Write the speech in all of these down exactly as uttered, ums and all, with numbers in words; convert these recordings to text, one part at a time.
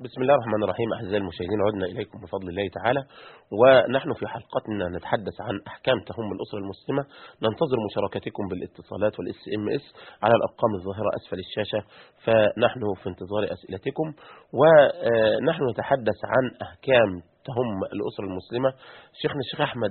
بسم الله الرحمن الرحيم. أعزائي المشاهدين، عدنا إليكم بفضل الله تعالى، ونحن في حلقتنا نتحدث عن أحكام تهم الأسرة المسلمة. ننتظر مشاركتكم بالاتصالات والاس ام اس على الأرقام الظاهرة أسفل الشاشة، فنحن في انتظار أسئلتكم. ونحن نتحدث عن أحكام تهم الأسرة المسلمة. شيخنا الشيخ أحمد،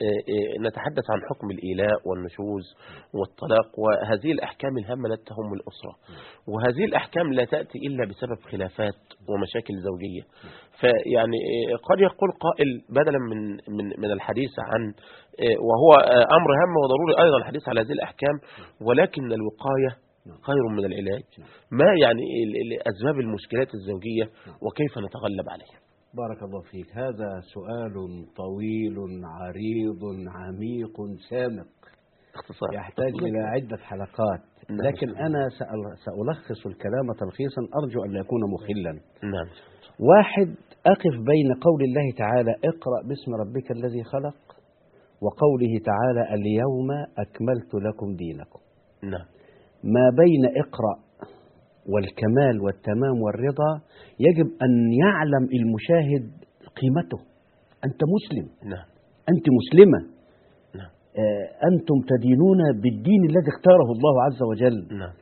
نتحدث عن حكم الإيلاء والنشوز والطلاق، وهذه الأحكام الهامة التي تهم الأسرة، وهذه الأحكام لا تأتي إلا بسبب خلافات ومشاكل زوجية. فيعني قد يقول قائل بدلا من من من الحديث عن، وهو أمر هام وضروري أيضا الحديث على هذه الأحكام، ولكن الوقاية خير من العلاج. ما يعني أسباب المشكلات الزوجية وكيف نتغلب عليها؟ بارك الله فيك. هذا سؤال طويل عريض عميق سامق اختصار يحتاج إلى عدة حلقات، لكن أنا سألخص الكلام تلخيصا أرجو أن لا يكون مخلا. نعم. واحد، أقف بين قول الله تعالى اقرأ باسم ربك الذي خلق وقوله تعالى اليوم أكملت لكم دينكم. نعم. ما بين اقرأ والكمال والتمام والرضا يجب أن يعلم المشاهد قيمته. أنت مسلم. نعم. أنت مسلمة. نعم. آه أنتم تدينون بالدين الذي اختاره الله عز وجل. نعم.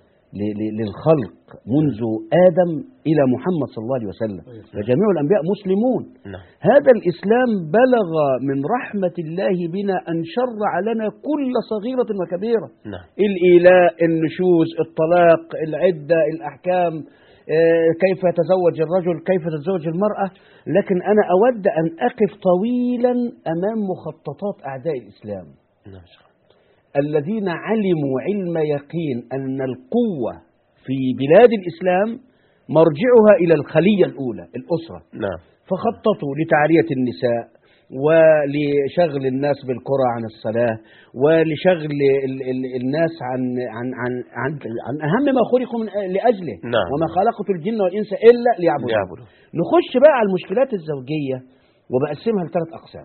للخلق منذ آدم إلى محمد صلى الله عليه وسلم، فجميع الأنبياء مسلمون. نعم. هذا الإسلام بلغ من رحمة الله بنا أن شرع لنا كل صغيرة وكبيرة. نعم. الإيلاء، النشوز، الطلاق، العدة، الأحكام، كيف يتزوج الرجل، كيف تتزوج المرأة. لكن أنا أود أن أقف طويلا أمام مخططات أعداء الإسلام. نعم. الذين علموا علم يقين أن القوة في بلاد الإسلام مرجعها إلى الخلية الأولى، الأسرة. نعم. فخططوا لتعرية النساء ولشغل الناس بالقرى عن الصلاة ولشغل الناس عن عن عن عن, عن أهم ما خلقوا من لأجله. نعم. وما خلقت الجن والإنس إلا ليعبدون. نخش بقى على المشكلات الزوجية وبقسمها لثلاث أقسام.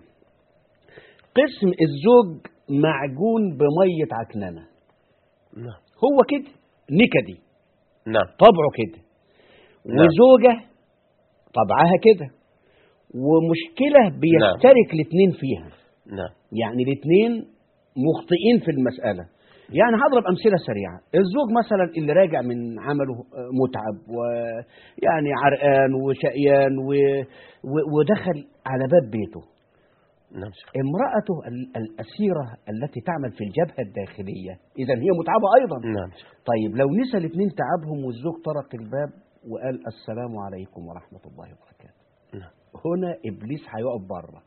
قسم الزوج معجون بمية عكنانة. نعم. هو كده نكدي. نعم. طبعه كده. نعم. وزوجة طبعها كده، ومشكلة بيشترك نعم. الاثنين فيها. نعم. يعني الاثنين مخطئين في المسألة. يعني هضرب أمثلة سريعة. الزوج مثلا اللي راجع من عمله متعب ويعني عرقان وشقيان و... و... ودخل على باب بيته. نعم. امرأته الأسيرة التي تعمل في الجبهة الداخلية إذا هي متعبة أيضا. نعم. طيب لو نسى الاثنين تعبهم والزوج طرق الباب وقال السلام عليكم ورحمة الله وبركاته. نعم. هنا إبليس هيقف بره.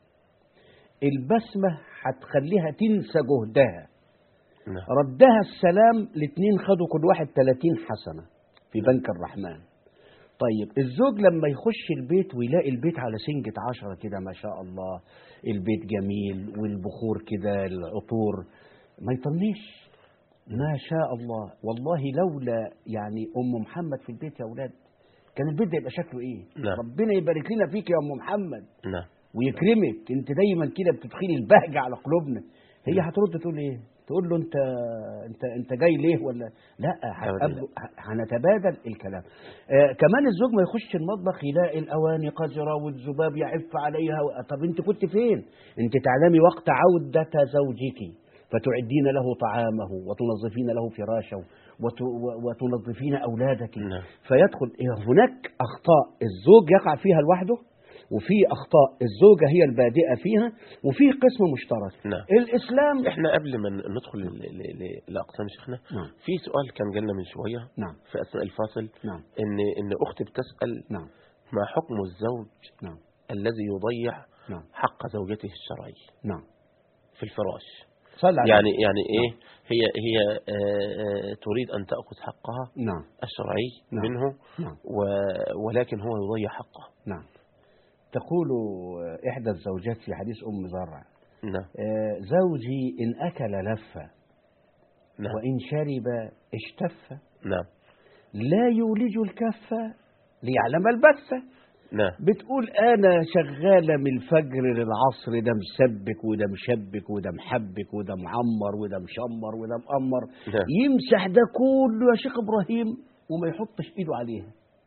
البسمة هتخليها تنسى جهدها. نعم. ردها السلام، الاثنين خدوا كل واحد ثلاثين حسنة في بنك الرحمن. طيب الزوج لما يخش البيت ويلاقي البيت على سنجة عشرة كده ما شاء الله، البيت جميل والبخور كده العطور، ما يطنش. ما شاء الله. والله لولا يعني أم محمد في البيت يا أولاد كان البيت ده يبقى شكله إيه؟ نعم. ربنا يبارك لنا فيك يا أم محمد. نعم. ويكرمك. أنت دايما كده بتدخلي البهجة على قلوبنا. هي هترد تقول إيه؟ تقول له انت انت انت جاي ليه ولا لا؟ هنتبادل الكلام. آه كمان الزوج ما يخش المطبخ يلاقي الاواني قذره والذباب يعف عليها. طب انت كنت فين؟ انت تعلمي وقت عوده زوجك فتعدين له طعامه وتنظفين له فراشه وتنظفين اولادك. نعم. فيدخل هناك اخطاء الزوج يقع فيها لوحده، وفي أخطاء الزوجة هي البادئة فيها، وفي قسم مشترك. نعم. الإسلام. إحنا قبل ما ندخل لأقسام شيخنا، نعم. في سؤال كان جالنا من شوية. نعم. في أثناء الفاصل. نعم. إن إن أختي بتسأل. نعم. ما حكم الزوج. نعم. الذي يضيع. نعم. حق زوجته الشرعي. نعم. في الفراش. يعني يعني إيه؟ نعم. هي هي آه تريد أن تأخذ حقها. نعم. الشرعي. نعم. منه. نعم. ولكن هو يضيع حقه. نعم. تقول إحدى الزوجات في حديث أم زرع. نعم. آه زوجي إن أكل لف. نعم. وإن شرب اشتف. نعم. لا يولج الكف ليعلم البث. نعم. بتقول أنا شغالة من الفجر للعصر، ده مسبك وده مشبك وده محبك وده معمر وده مشمر وده مقمر. نعم. يمسح ده كله يا شيخ إبراهيم وما يحطش إيده عليها.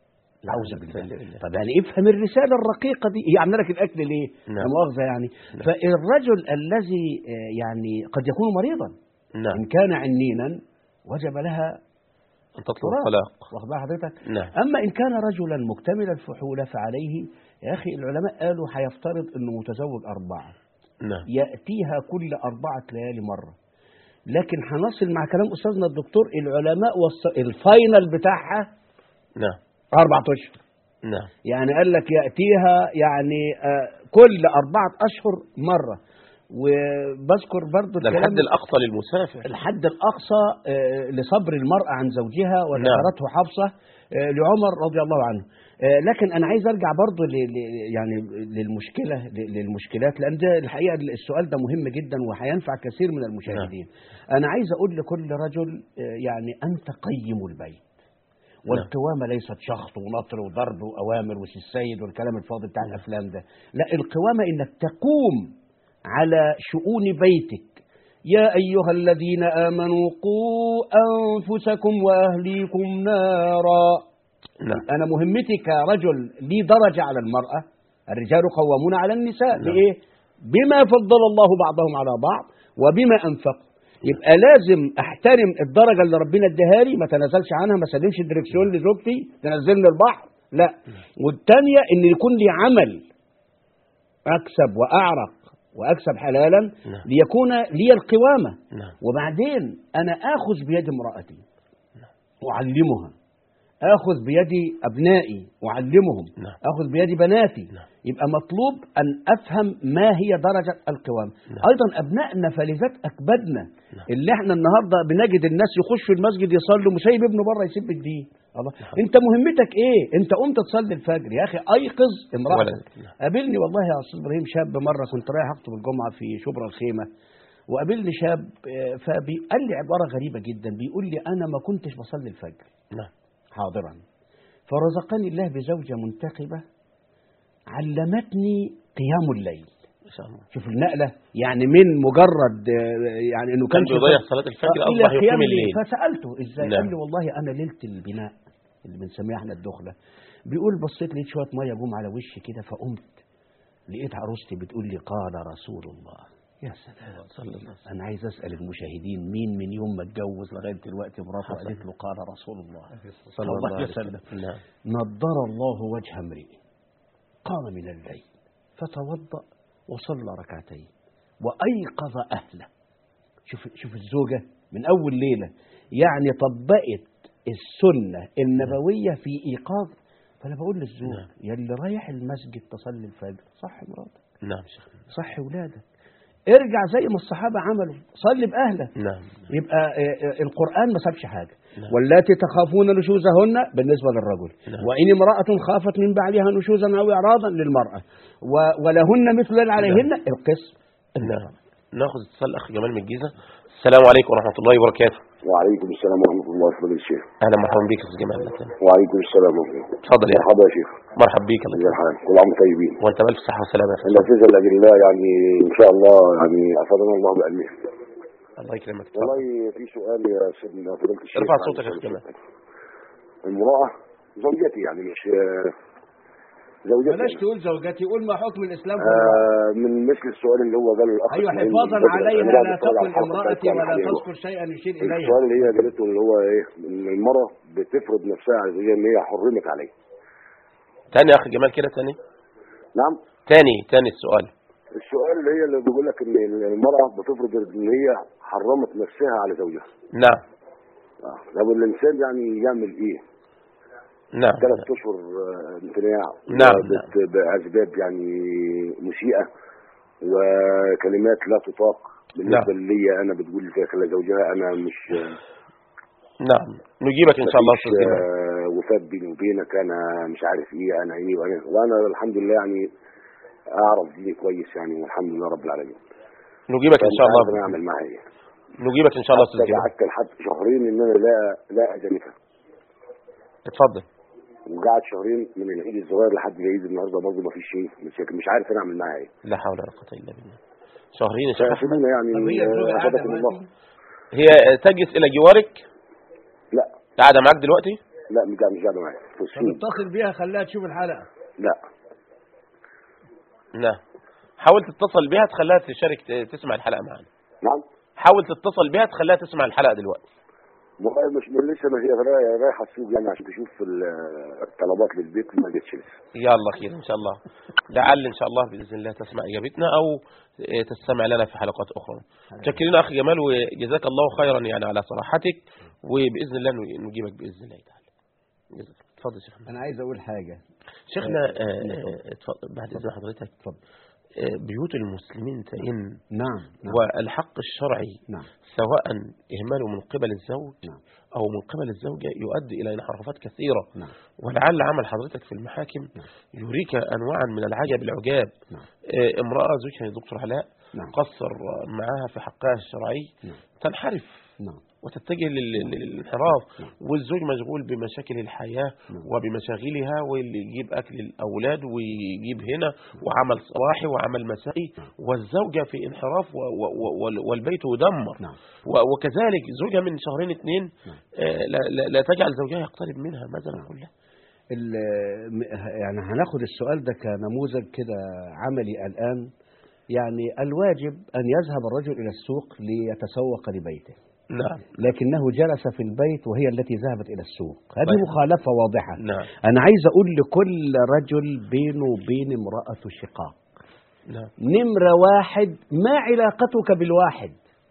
أعوذ بالله. طب يعني افهم الرسالة الرقيقة دي، هي عامله لك الأكل ليه؟ نعم. مؤاخذة يعني. نعم. فالرجل الذي يعني قد يكون مريضا، نعم. إن كان عنينا وجب لها أن تطلب الطلاق. واخد بال حضرتك؟ نعم. أما إن كان رجلا مكتمل الفحولة فعليه، يا أخي العلماء قالوا هيفترض إنه متزوج أربعة، نعم. يأتيها كل أربعة ليالي مرة. لكن هنصل مع كلام أستاذنا الدكتور، العلماء وص... الفاينل بتاعها نعم أربعة أشهر. نعم. يعني قال لك يأتيها يعني آه كل أربعة أشهر مرة. وبذكر برضو ده الحد الأقصى للمسافر، الحد الأقصى آه لصبر المرأة عن زوجها، وذكرته نعم. حفصة آه لعمر رضي الله عنه. آه لكن أنا عايز أرجع برضو ل... ل... يعني للمشكلة للمشكلات، لأن ده الحقيقة السؤال ده مهم جدا وهينفع كثير من المشاهدين. نعم. أنا عايز أقول لكل رجل آه يعني أنت قيم البيت، والقوامة ليست شخط ونطر وضرب وأوامر وسيد والكلام الفاضي بتاع الأفلام ده. لا، القوامة إنك تقوم على شؤون بيتك. يا أيها الذين آمنوا قوا أنفسكم وأهليكم نارا. نعم. أنا مهمتي كرجل لي درجة على المرأة، الرجال قوامون على النساء. نعم. بإيه؟ بما فضل الله بعضهم على بعض وبما أنفقوا. يبقى لازم احترم الدرجة اللي ربنا اداها لي، ما تنازلش عنها، ما سلمش الدركسيون لزوجتي تنزلني البحر، لا. والثانية ان يكون لي عمل اكسب واعرق واكسب حلالا، نعم. ليكون لي القوامة. نعم. وبعدين انا اخذ بيد امرأتي واعلمها، اخذ بيدي ابنائي واعلمهم، نعم. اخذ بيدي بناتي. نعم. يبقى مطلوب ان افهم ما هي درجة القوام. نعم. ايضا ابنائنا فلذات اكبادنا، نعم. اللي احنا النهارده بنجد الناس يخشوا المسجد يصلوا مش سايب ابنه بره يسيب الدين. الله. نعم. انت مهمتك ايه؟ انت قمت تصلي الفجر يا اخي، ايقظ امرأتك. نعم. قابلني والله يا استاذ ابراهيم شاب مره، كنت رايح اخطب الجمعه في شبرا الخيمه، وقابلني شاب فبيقال لي عباره غريبه جدا، بيقول لي انا ما كنتش بصلي الفجر. نعم. حاضرا. فرزقني الله بزوجة منتقبة علمتني قيام الليل. ما شاء الله. شوف النقلة، يعني من مجرد يعني انه كان يضيع صلاة الفجر اصبح يقيم الليل. فسألته ازاي؟ نعم. قال لي والله انا ليلة البناء اللي بنسميها احنا الدخلة، بيقول بصيت لقيت شوية مية جم على وشي كده، فقمت لقيت عروستي بتقول لي قال رسول الله. يا سلام. صلى الله عليه وسلم. انا عايز اسال المشاهدين، مين من يوم ما اتجوز لغايه دلوقتي مراته قالت له قال رسول الله صلى الله عليه وسلم؟ نعم. نضر الله وجه امرئ قام من الليل فتوضا وصلى ركعتين وايقظ اهله. شوف شوف الزوجه من اول ليله يعني طبقت السنه النبويه في ايقاظ. فانا بقول للزوج، نعم. يا اللي رايح المسجد تصلي الفجر، صح مراتك، نعم شيخ، صح ولادك، ارجع زي ما الصحابة عملوا، صلي بأهلك. نعم. يبقى القرآن ما سابش حاجة. نعم. واللاتي تخافون نشوزهن بالنسبة للرجل. نعم. وإن امرأة خافت من بعلها نشوزا أو إعراضا للمرأة ولهن مثل عليهن. نعم. القسم. نعم. ناخذ اتصال أخ جمال من الجيزة. السلام عليكم ورحمة الله وبركاته. وعليكم السلام ورحمة الله وبركاته الشيخ. أهلا مرحبا بك يا أستاذ جمال. وعليكم السلام ورحمة الله. تفضل يا مرحبا يا شيخ. مرحبا بك. الله يسلمك. كل عام طيبين. وأنت بألف صحة وسلامة يا أخي. النتيجة الأجلاء يعني إن شاء الله يعني أفادنا الله بعلمه. الله يكرمك. والله في سؤال يا سيدنا فضيلة الشيخ. ارفع صوتك يا أخي جمال. المرأة زوجتي يعني مش زوجتي. بلاش تقول زوجتي، قول ما حكم الإسلام في آه من مثل السؤال اللي هو قاله الأخ. أيوة، حفاظا عليها لا تقل امرأتي ولا تذكر شيئا يشير إليها. السؤال اللي هي قالته اللي هو إيه، إن المرأة بتفرض نفسها على زوجها إن هي حرمت عليه. تاني يا أخي جمال كده تاني. نعم. تاني تاني السؤال. السؤال اللي هي اللي بيقول لك ان المرأة بتفرض ان هي حرمت نفسها على زوجها. نعم. اه طب الانسان يعني يعمل ايه؟ نعم. ثلاث اشهر امتناع. نعم. باسباب يعني مسيئة وكلمات لا تطاق بالنسبة نعم. لي انا، بتقول في زوجها انا مش. نعم نجيبك ان شاء الله استاذ جمال. وفاة بيني وبينك انا مش عارف ايه انا ايه وانا وانا الحمد لله يعني اعرف دي كويس يعني، والحمد لله رب العالمين. نجيبك ان شاء الله. انا اعمل معاها ايه؟ نجيبك ان شاء الله استاذ جمال. قعدت لحد شهرين ان انا لا لا اجامتها. اتفضل. وقعد شهرين من العيد الصغير لحد العيد النهارده برضه ما فيش شيء، مش مش عارف انا اعمل معاها ايه. لا حول ولا قوه الا بالله. شهرين يا شيخ احمد يعني. هي الله. هي تجلس الى جوارك؟ لا. قاعده معاك دلوقتي؟ لا مش قاعد- مش قاعده معايا في طب الصين. اتصل بيها خليها تشوف الحلقة. لا نعم، حاول تتصل بها تخليها تشارك ت- تسمع الحلقة معنا. نعم حاول تتصل بها تخليها تسمع الحلقة دلوقتي. والله مش من لسه ما هي رايحه رايحه السوق يعني عشان تشوف ال- الطلبات للبيت ما جتش لسه. يلا خير إن شاء الله، لعل إن شاء الله بإذن الله تسمع إجابتنا أو آه، تستمع لنا في حلقات أخرى. شكرا أخي جمال وجزاك الله خيرا يعني على صراحتك، وبإذن الله نجيبك بإذن الله تعالى. جزاك الله. اتفضل يا شيخ محمد. انا عايز اقول حاجة. شيخنا آه، آه، آه، اتفضل بعد إذن حضرتك. اتفضل. آه، بيوت المسلمين تئن، نعم نعم والحق الشرعي نعم سواء إهماله من قبل الزوج نعم أو من قبل الزوجة يؤدي إلى انحرافات كثيرة. نعم ولعل عمل حضرتك في المحاكم نعم. يريك أنواعا من العجب العجاب. نعم آه، امرأة زوجها يا دكتور علاء نعم قصر معها في حقها الشرعي نعم تنحرف نعم وتتجه لل- للانحراف، نعم. والزوج مشغول بمشاكل الحياة نعم. وبمشاغلها، واللي يجيب أكل الأولاد ويجيب هنا وعمل صباحي وعمل مسائي، نعم. والزوجة في انحراف و- و- و- والبيت يدمر. نعم. و- وكذلك زوجها من شهرين اثنين نعم. آه، لا, لا, لا تجعل زوجها يقترب منها، ماذا نعم. نقول له؟ ال- م- يعني هناخد السؤال ده كنموذج كده عملي الآن. يعني الواجب أن يذهب الرجل إلى السوق ليتسوق لبيته، نعم لكنه جلس في البيت وهي التي ذهبت إلى السوق. هذه طيب. مخالفة واضحة. نعم أنا عايز أقول لكل رجل بينه وبين امرأته شقاق. نعم نمرة واحد، ما علاقتك بالواحد؟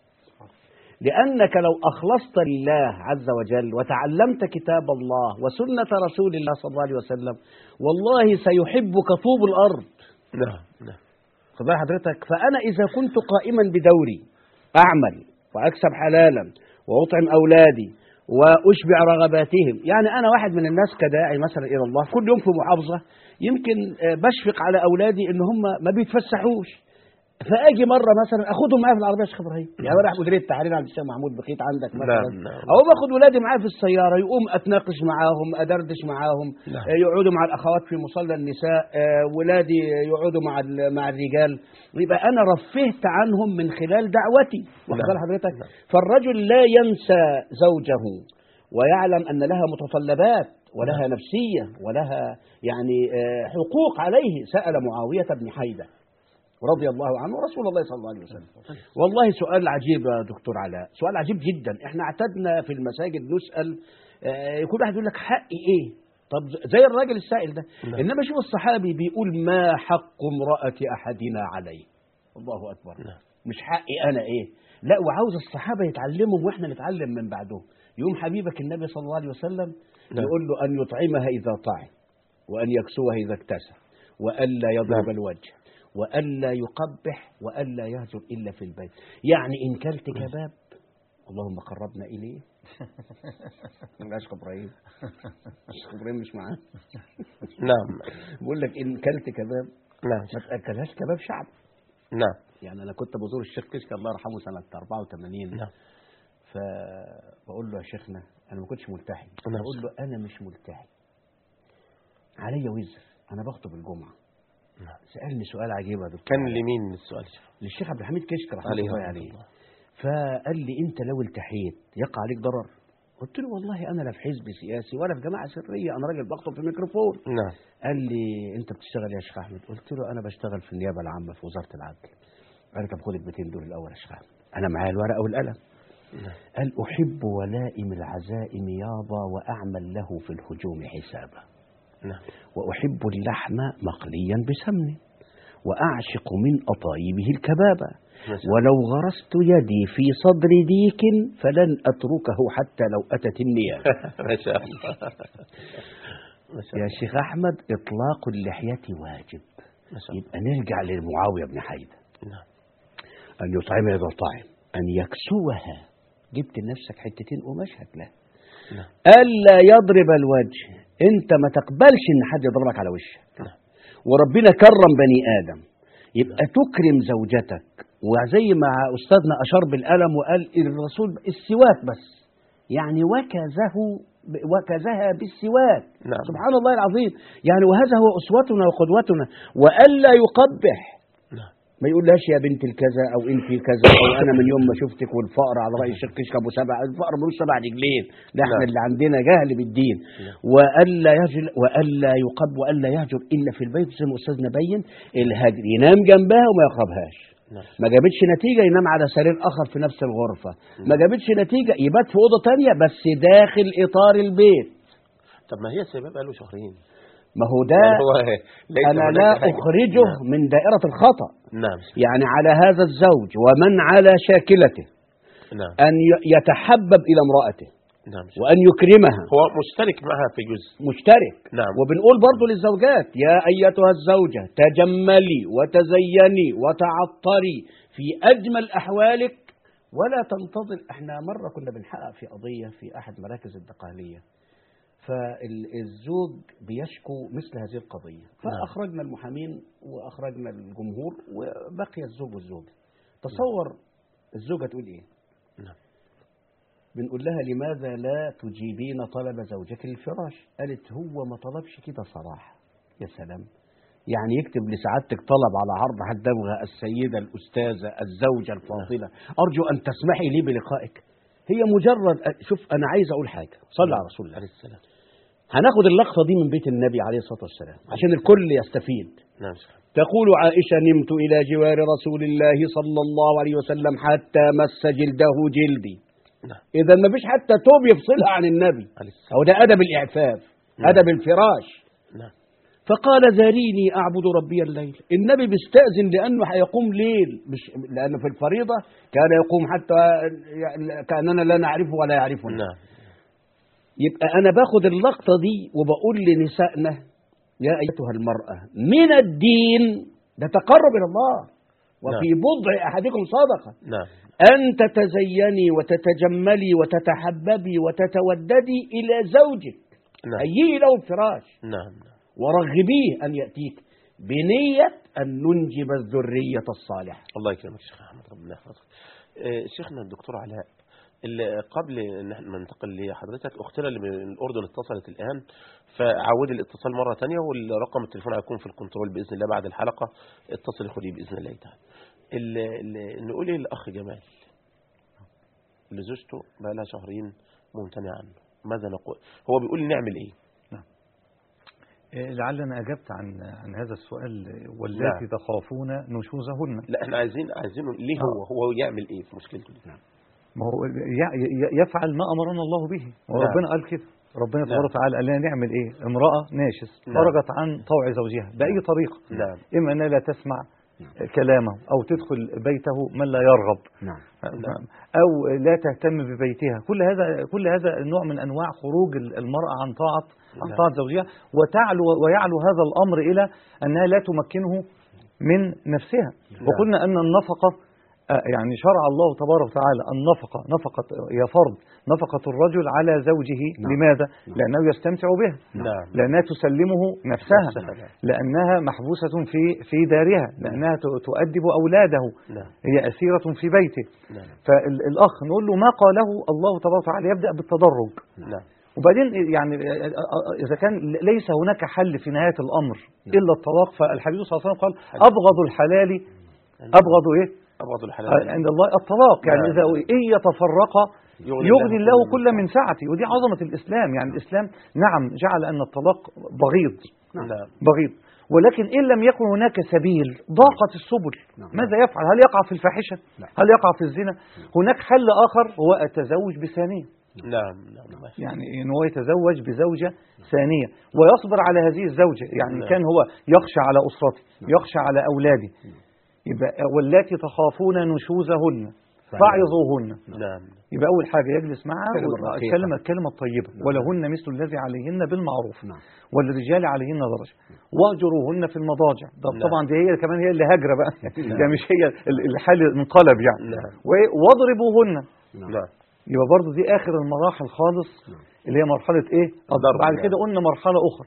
لأنك لو أخلصت لله عز وجل وتعلمت كتاب الله وسنة رسول الله صلى الله عليه وسلم، والله سيحبك طوب الأرض. نعم نعم خد بال حضرتك. فأنا إذا كنت قائما بدوري أعمل وأكسب حلالا وأطعم أولادي وأشبع رغباتهم، يعني أنا واحد من الناس كداعي مثلا إلى الله كل يوم في محافظة، يمكن آه، بشفق على أولادي إن هم ما بيتفسحوش، فاجي مره مثلا اخدهم معايا في العربيه يا شيخ ابراهيم، يعني رايح مديريه التحرير عند الشيخ محمود بخيت عندك مثلا، نعم نعم او باخد ولادي معايا في السياره، يقوم اتناقش معاهم ادردش معاهم، نعم. آه، يقعدوا مع الاخوات في مصلى النساء، آه، ولادي يقعدوا مع ال- مع الرجال، يبقى انا رفهت عنهم من خلال دعوتي. واخد بال نعم. حضرتك؟ نعم. فالرجل لا ينسى زوجه ويعلم ان لها متطلبات ولها نفسيه ولها يعني آه، حقوق عليه. سال معاويه بن حيده رضي الله عنه رسول الله صلى الله عليه وسلم. والله سؤال عجيب يا دكتور علاء، سؤال عجيب جدا. احنا اعتدنا في المساجد نسأل، آه، كل واحد يقول لك حقي ايه؟ طب زي الراجل السائل ده. نعم. انما شوف الصحابي بيقول ما حق امرأة احدنا عليه. الله اكبر. نعم. مش حقي انا ايه؟ لا، وعاوز الصحابة يتعلموا واحنا نتعلم من بعدهم. يوم حبيبك النبي صلى الله عليه وسلم نعم. يقول له ان يطعمها اذا طعم، وان يكسوها اذا اكتسى، والا يضرب نعم. الوجه، وألا يقبح، وألا يهجر إلا في البيت. يعني إن كلت كباب اللهم قربنا إليه. الأشق إبراهيم، الأشق إبراهيم مش معاه. نعم بقول لك إن كلت كباب نعم ما تأكلهاش كباب شعب. نعم يعني أنا كنت بزور الشيخ كشك الله يرحمه سنة أربعة وثمانين، نعم فبقول له يا شيخنا أنا ما كنتش ملتحي، نعم. بقول له أنا مش ملتحي، عليا وزر، أنا بخطب الجمعة. نعم. سألني سؤال عجيب يا دكتور. كان لمين السؤال؟ للشيخ عبد الحميد كشك رحمه عليه الله رحمة عليه. الله. فقال لي انت لو التحيت يقع عليك ضرر؟ قلت له والله انا لا في حزب سياسي ولا في جماعه سريه، انا راجل بخطب في ميكروفون. نعم قال لي انت بتشتغل يا شيخ احمد؟ قلت له انا بشتغل في النيابه العامه في وزاره العدل. قال لي طب خد ال مئتين دول الاول يا شيخ احمد. انا معايا الورقه والقلم. نعم. قال احب ولائم العزائم يابا واعمل له في الهجوم حسابا، نعم واحب اللحم مقليا بسمن، واعشق من اطايبه الكبابه، ولو غرست يدي في صدر ديك فلن أتركه حتى لو أتت النيابة. ما شاء الله. ما شاء يا الله. شيخ أحمد إطلاق اللحية واجب. ما شاء الله. يبقى نرجع لمعاوية بن حيدة، نعم أن يطعمها إذا طعم، أن يكسوها، جبت لنفسك حتتين قماش هتلاقي، نعم ألا يضرب الوجه، أنت ما تقبلش إن حد يضربك على وشك، نعم وربنا كرم بني آدم، يبقى تكرم زوجتك. وزي ما أستاذنا أشار بالقلم وقال الرسول السواك بس، يعني وكزه وكزها بالسواك. نعم. سبحان الله العظيم. يعني وهذا هو أسوتنا وقدوتنا. وألا يقبح، نعم ما يقولهاش يا بنت الكذا او انت كذا او انا من يوم ما شفتك والفقر على راي الشيخ كشك ابو سبع، الفقر ملوش سبع رجلين، ده احنا اللي عندنا جهل بالدين. والا يهجر والا يقب والا يهجر الا في البيت زي ما استاذنا بين. الهجر ينام جنبها وما يقربهاش، ما جابتش نتيجه ينام على سرير اخر في نفس الغرفه، ما جابتش نتيجه يبات في اوضه ثانيه بس داخل اطار البيت. طب ما هي سبب قالوا شهرين، ما هو ده أنا لا أخرجه نعم. من دائرة الخطأ. نعم. يعني على هذا الزوج ومن على شاكلته نعم. أن يتحبب إلى امرأته نعم. وأن يكرمها. هو مشترك معها في جزء، مشترك. نعم. وبنقول برضو للزوجات يا أيتها الزوجة تجملي وتزيني وتعطري في أجمل أحوالك ولا تنتظر. احنا مرة كنا بنحقق في قضية في أحد مراكز الدقهلية، فالزوج بيشكو مثل هذه القضية، فأخرجنا المحامين وأخرجنا الجمهور وبقي الزوج والزوجة. تصور الزوجة تقول إيه؟ نعم. بنقول لها لماذا لا تجيبين طلب زوجك للفراش؟ قالت هو ما طلبش كده صراحة. يا سلام، يعني يكتب لسعادتك طلب على عرض هتبغى السيدة الأستاذة الزوجة الفاضلة أرجو أن تسمحي لي بلقائك. هي مجرد شوف أنا عايز أقول حاجة، صلى على رسول الله عليه السلام. هناخد اللقطة دي من بيت النبي عليه الصلاة والسلام عشان الكل يستفيد. نعم. تقول عائشة نمت إلى جوار رسول الله صلى الله عليه وسلم حتى مس جلده جلدي. نعم. إذا ما فيش حتى توب يفصلها عن النبي، أو ده أدب الإعفاف. نعم. أدب الفراش. نعم. فقال ذريني أعبد ربي الليل. النبي بيستأذن لأنه هيقوم ليل، مش لأنه في الفريضة كان يقوم حتى كأننا لا نعرفه ولا يعرفنا. نعم. يبقى أنا باخد اللقطة دي وبقول لنسائنا يا أيتها المرأة من الدين ده تقرب إلى الله، وفي نعم. بضع أحدكم صدقة. نعم. أن تتزيني وتتجملي وتتحببي وتتوددي إلى زوجك. نعم. هيئي له الفراش. نعم. ورغبيه أن يأتيك بنية أن ننجب الذرية الصالحة. الله يكرمك شيخ أحمد، ربنا يحفظك. شيخنا الدكتور علاء، اللي قبل ان احنا ننتقل لحضرتك، اختنا اللي من الاردن اتصلت الان، فعودي الاتصال مره ثانيه، والرقم التليفون هيكون في الكنترول باذن الله بعد الحلقه، اتصل خديه باذن الله تعالى. نقول ايه الاخ جمال اللي زوجته بقى لها شهرين ممتنعه عنه، ماذا نقول؟ هو بيقول نعمل ايه؟ نعم. لعلنا اجبت عن عن هذا السؤال، واللاتي تخافون نشوزهن. لا احنا عايزين عايزينه ليه، هو هو يعمل ايه في مشكلته دي؟ نعم. ما هو يفعل ما أمرنا الله به، وربنا قال كده. ربنا تبارك وتعالى قال لنا نعمل إيه؟ امرأة ناشز خرجت عن طوع زوجها بأي طريقة، نعم. إما أنها لا تسمع كلامه، أو تدخل بيته من لا يرغب، نعم. أو لا تهتم ببيتها. كل هذا كل هذا نوع من أنواع خروج المرأة عن طاعة عن طاعة زوجها، وتعلو ويعلو هذا الأمر إلى أنها لا تمكنه من نفسها. وقلنا أن النفقة يعني شرع الله تبارك وتعالى النفقة، نفقة يا فرض نفقة الرجل على زوجه. نعم. لماذا؟ نعم. لأنه يستمتع بها. نعم. لأنها تسلمه نفسها. نعم. لأنها محبوسة في في دارها، لأنها تؤدب أولاده. نعم. هي أسيرة في بيته. نعم. فالأخ نقول له ما قاله الله تبارك وتعالى يبدأ بالتدرج. نعم. وبعدين يعني إذا كان ليس هناك حل في نهاية الأمر. نعم. إلا الطلاق، فالحبيب صلى الله عليه وسلم قال أبغض الحلال أبغض إيه؟ أبغض الحلال عند الله الطلاق. يعني إذا إن يتفرق يغني الله كل من سعته، ودي عظمة الإسلام. يعني الإسلام نعم جعل أن الطلاق بغيض. نعم. بغيض، ولكن إن لم يكن هناك سبيل ضاقت السبل. نعم. ماذا يفعل؟ هل يقع في الفاحشة؟ نعم. هل يقع في الزنا؟ هناك حل آخر هو التزوج بثانية. نعم. نعم. يعني إن هو يتزوج بزوجة ثانية ويصبر على هذه الزوجة. يعني نعم. كان هو يخشى على أسرته، يخشى على أولاده. يبقى واللاتي تخافون نشوزهن فاعظوهن. نعم. يبقى أول حاجة يجلس معها ويتكلم الكلمة الطيبة. نعم. ولهن مثل الذي عليهن بالمعروف. نعم. والرجال عليهن درجة. واهجروهن في المضاجع. نعم. طبعا دي هي كمان هي اللي هاجرة بقى. نعم. يعني مش هي الحال انقلب يعني. نعم. واضربوهن. نعم. يبقى برضه دي آخر المراحل خالص. نعم. اللي هي مرحلة إيه؟ بعد كده قلنا مرحلة أخرى.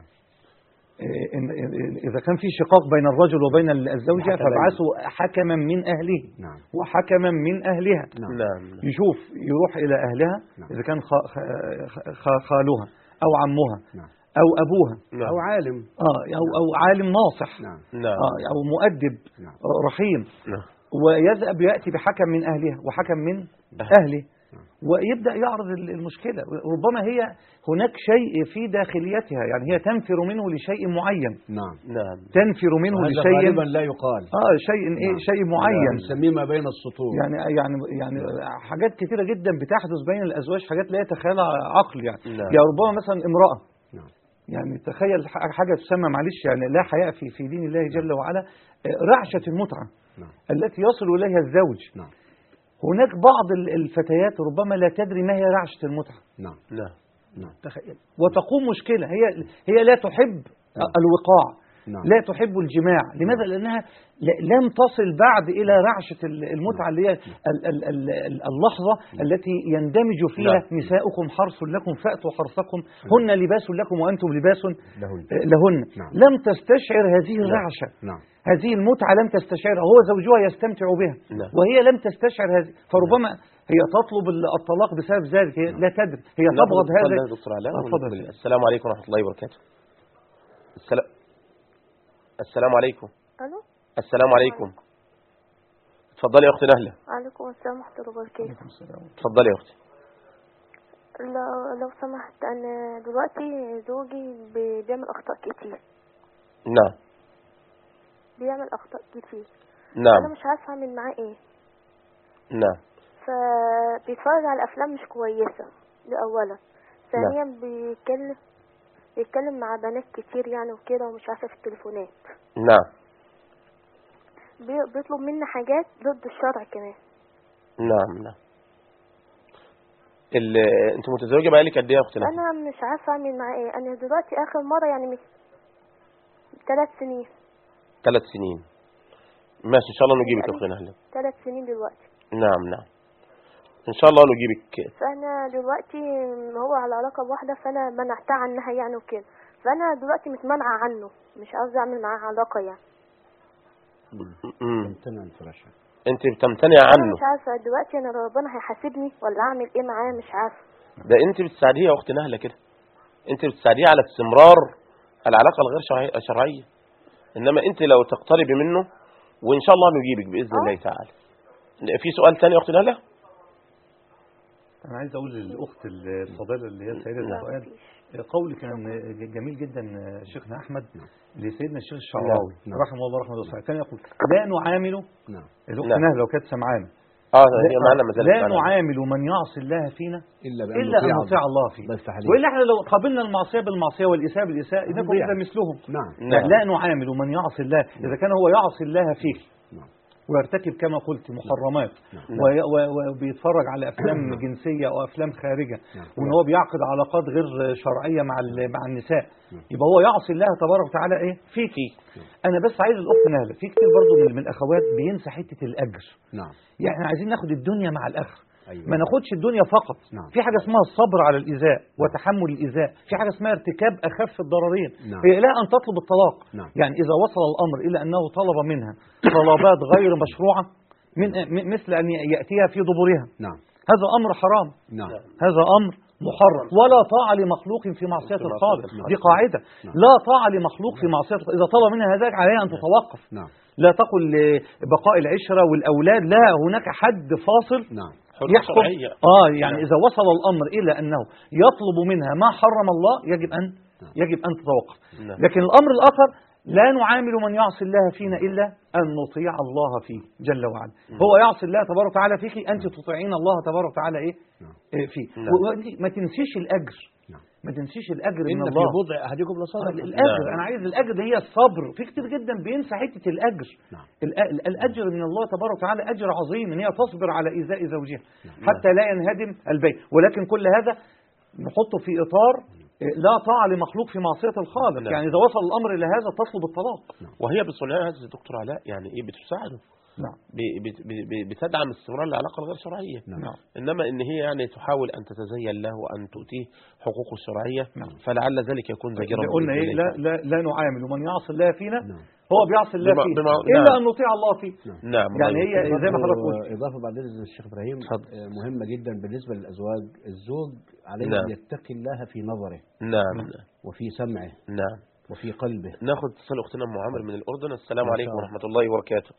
إذا كان في شقاق بين الرجل وبين الزوجة فابعثوا حكما من أهله. نعم. وحكما من أهلها. نعم. يشوف يروح إلى أهلها. نعم. إذا كان خالها أو عمها. نعم. أو أبوها نعم. أو عالم. آه أو أو عالم ناصح. نعم. نعم. آه أو مؤدب. نعم. رحيم. نعم. ويذهب يأتي بحكم من أهلها وحكم من أهله، ويبدأ يعرض المشكلة. ربما هي هناك شيء في داخليتها، يعني هي تنفر منه لشيء معين. نعم. نعم. تنفر منه وهذا لشيء غالبا لا يقال. اه شيء ايه نعم. شيء معين نسميه ما بين السطور. يعني يعني يعني حاجات كثيرة جدا بتحدث بين الأزواج، حاجات لا يتخيلها عقل يعني. نعم. يعني ربما مثلا امرأة، نعم. يعني تخيل حاجة تسمى معلش يعني لا حياء في في دين الله جل وعلا، رعشة المتعة نعم. التي يصل إليها الزوج. نعم. هناك بعض الفتيات ربما لا تدري ما هي رعشة المتعة. نعم. نعم. نعم. تخيل. وتقوم مشكلة، هي هي لا تحب الوقاع، نعم. لا تحب الجماع. لماذا؟ لأنها لم تصل بعد إلى رعشة المتعة اللي هي اللحظة التي يندمج فيها نساؤكم حرث لكم فأتوا حرثكم هن لباس لكم وأنتم لباس لهن. لم تستشعر هذه الرعشة، هذه المتعة لم تستشعرها، هو زوجها يستمتع بها وهي لم تستشعر هذه، فربما هي تطلب الطلاق بسبب ذلك، هي لا تدري، هي تبغض هذا. السلام عليكم ورحمة الله وبركاته. السلام السلام عليكم. الو السلام عليكم. اتفضلي يا اختي نهله. وعليكم السلام ورحمه الله وبركاته. اتفضلي يا اختي. لو لو سمحت، انا دلوقتي زوجي بي- بيعمل اخطاء كتير. نعم. بيعمل اخطاء كتير. نعم. انا مش عارفه اعمل معاه ايه. نعم. فبيتفرج على افلام مش كويسه، دي اولا. ثانيا بيتكلم بيتكلم مع بنات كتير يعني وكده، ومش عارفه في التليفونات. نعم. بي- بيطلب مني حاجات ضد الشرع كمان. نعم. نعم. ال انت متزوجه بقالك قد ايه يا اختي نهله؟ انا مش عارفه اعمل معاه ايه. انا دلوقتي اخر مره يعني من ثلاث سنين. ثلاث سنين. ماشي، ان شاء الله نجيبك يا اختي نهله. ثلاث سنين دلوقتي. نعم. نعم. ان شاء الله نجيبك. فانا دلوقتي هو على علاقه بواحده، فانا منعتها عنها يعني وكده، فانا دلوقتي متمنعه عنه، مش عاوزه اعمل معاه علاقه يعني. امم امتنع الفراشة. انت بتمتنع انا عنه. مش عارفه دلوقتي، انا ربنا هيحاسبني ولا اعمل ايه معاه، مش عارفه. ده انت بتساعديه يا اختي نهله كده، انت بتساعديه على استمرار العلاقه الغير شرعي- شرعيه، انما انت لو تقتربي منه وان شاء الله نجيبك باذن الله تعالى. في سؤال ثاني يا اختي نهله؟ أنا عايز أقول للأخت الفاضلة اللي هي سيدة السؤال، قول كان جميل جدا شيخنا أحمد لسيدنا الشيخ الشعراوي رحمه الله رحمه الله، كان يقول لا نعامل الأخت نهله لو كانت سمعانا اه هي معانا ما زالت لا معانا. نعامل من يعصي الله فينا إلا بأن إلا أن نطيع نطيع الله فيه، بس تحليل. وإلا احنا لو قابلنا المعصية بالمعصية والإساءة بالإساءة إذا نضيع. كنا مثلهم. نعم. نعم. لا نعامل من يعصي الله، إذا كان هو يعصي الله فيه نعم. ويرتكب كما قلت محرمات نعم. وي- وي- وبيتفرج على أفلام جنسية أو أفلام خارجة، نعم. وإن هو بيعقد علاقات غير شرعية مع ال- مع النساء، نعم. يبقى هو يعصي الله تبارك وتعالى إيه فيكي. أنا بس عايز الأخت نهلة، في كتير برضو من من الأخوات بينسى حتة الأجر. نعم. يعني احنا عايزين ناخد الدنيا مع الآخر، أيوة. ما ناخدش الدنيا فقط. نعم. في حاجة اسمها الصبر على الإيذاء وتحمل الإيذاء، في حاجة اسمها ارتكاب أخف الضررين. نعم. هي لا أن تطلب الطلاق. نعم. يعني إذا وصل الأمر إلى أنه طلب منها طلبات غير مشروعة من م- مثل أن يأتيها في دبرها، نعم. هذا أمر حرام، نعم. هذا أمر محرم، ولا طاعة لمخلوق في معصية في معصية الخالق، الخالق. دي قاعدة. نعم. لا طاعة لمخلوق في معصية الخالق. إذا طلب منها ذلك عليها أن تتوقف. نعم. لا تقل بقاء العشرة والأولاد، لا، هناك حد فاصل نعم. يحكم. آه يعني إذا وصل الأمر إلى أنه يطلب منها ما حرم الله يجب أن يجب أن تتوقف. نعم. لكن الأمر الآخر لا نعامل من يعصي الله فينا إلا أن نطيع الله فيه جل وعلا. هو يعصي الله تبارك وتعالى فيك، أنت تطيعين الله تبارك وتعالى إيه إيه فيه. وما تنسيش الأجر، ما تنسيش الأجر من إن الله. في بضع أحدكم لصدقة. الأجر أنا عايز الأجر، هي الصبر. في كتير جدا بينسى حتة الأجر. نعم. الأ- الأجر من الله تبارك وتعالى أجر عظيم، إن هي تصبر على إيذاء زوجها حتى لا ينهدم البيت. ولكن كل هذا نحطه في إطار لا طاعة لمخلوق في معصية الخالق. نعم. يعني إذا وصل الأمر إلى هذا تطلب الطلاق. وهي بصنعها هذا دكتور علاء يعني ايه بتساعده نعم. ب- ب- ب- بتدعم استمرار العلاقة الغير شرعية. نعم. إنما إن هي يعني تحاول أن تتزين له وأن تؤتيه حقوقه الشرعية، نعم. فلعل ذلك يكون زجرا. قلنا إيه؟ لا لا لا نعامل ومن يعصي الله فينا نعم. هو بيعصي الله بما- فيه بما- إلا نعم. أن نطيع الله فيه. نعم. يعني الله هي زي ما حضرتك قلت. إضافة بعد إذن الشيخ إبراهيم اتفضل. آه، مهمة جدا بالنسبة للأزواج. الزوج عليه نعم. أن يتقي الله في نظره نعم. وفي سمعه نعم. وفي قلبه. ناخذ اتصال أختنا أم عامر من الأردن. السلام ما شاء عليكم الله. ورحمة الله وبركاته.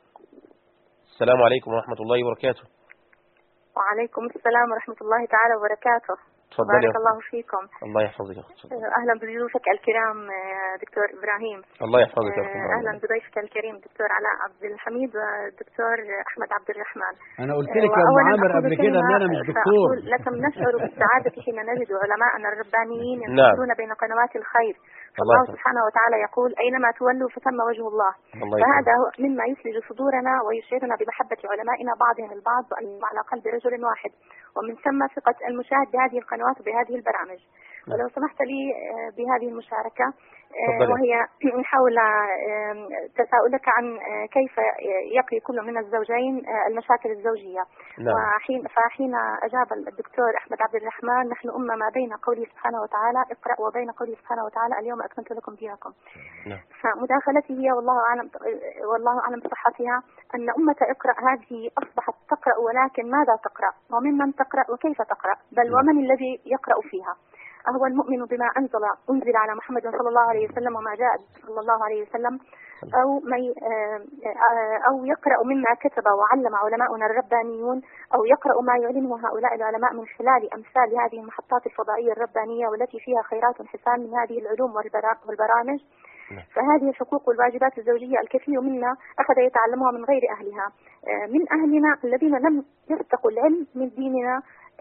السلام عليكم ورحمة الله وبركاته. وعليكم السلام ورحمة الله تعالى وبركاته. تفضلي يا بارك الله فيكم. الله يحفظك يا أخت. تفضلي. أهلا بضيوفك الكرام آه، دكتور إبراهيم. الله يحفظك يا أخت. آه، أهلا بضيفك الكريم دكتور علاء عبد الحميد والدكتور أحمد عبد الرحمن. أنا قلت لك يا أم وأولاً عامر أقول قبل كده إن كلمة أنا مش دكتور. فأقول لكم نشعر بالسعادة حين نجد علماءنا الربانيين نعم. ينتشرون بين قنوات الخير. الله الله يحفظك. سبحانه وتعالى يقول أينما تولوا فثم وجه الله. الله فهذا هو مما يثلج صدورنا ويشعرنا بمحبة علمائنا بعضهم البعض وأنهم على قلب رجل واحد، ومن ثم ثقة المشاهد بهذه القنوات وبهذه البرامج. ولو سمحت لي آه، بهذه المشاركة آه، تفضلي. وهي حول آه، تساؤلك عن آه، كيف يقي كل من الزوجين آه، المشاكل الزوجية. نعم. وحين فحين أجاب الدكتور أحمد عبد الرحمن نحن أمة ما بين قوله سبحانه وتعالى اقرأ وبين قوله سبحانه وتعالى اليوم أكملت لكم دينكم. نعم. فمداخلتي هي والله أعلم والله أعلم بصحتها أن أمة اقرأ هذه أصبحت تقرأ، ولكن ماذا تقرأ وممن تقرأ وكيف تقرأ، بل ومن الذي يقرأ فيها. أهو المؤمن بما أنزل أنزل على محمد صلى الله عليه وسلم وما جاء صلى الله عليه وسلم، أو مي أو يقرأ مما كتب وعلم علماؤنا الربانيون، أو يقرأ ما يعلنه هؤلاء العلماء من خلال أمثال هذه المحطات الفضائية الربانية والتي فيها خيرات حسان من هذه العلوم والبرامج. فهذه الحقوق والواجبات الزوجية الكثير منا أخذ يتعلمها من غير أهلها، من أهلنا الذين لم يستقوا العلم من ديننا،